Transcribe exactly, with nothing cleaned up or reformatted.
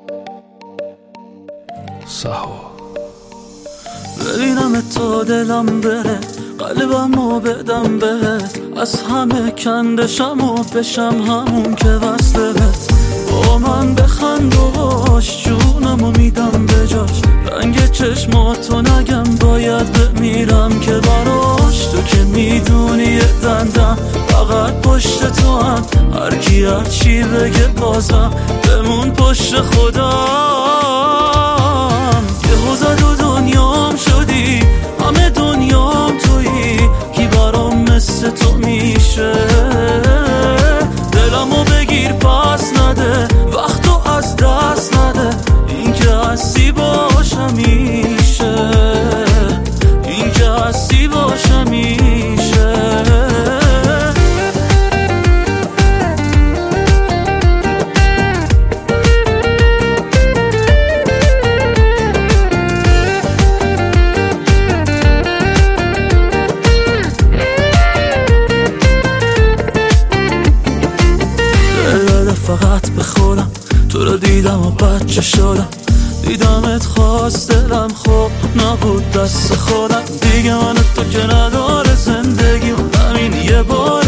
سهو ببینم تو دلم بره، قلبمو بدم بهت، از همه کندشم و بشم همون که وصله بهت. با من بخند و باش، جونمو میدم به جاش، رنگ چشماتو نگم باید بمیرم که براش. تو که میدونی یه دندم فقط پشت تو هم، هر کی هر چی بگه بازم بمون پشت خودم. یه حوزد و دنیام شدی، همه دنیام تویی، کی برام مثل تو میشه؟ دلمو بگیر پس نده، وقتو از دست نده، این که هستی باش همیشه، این که هستی باش همیشه. فقط به خودم تو رو دیدم و بچه شدم، دیدمت خواست دلم خوب نبود دست خودم. دیگه من تو که نداره زندگی، همین یه بار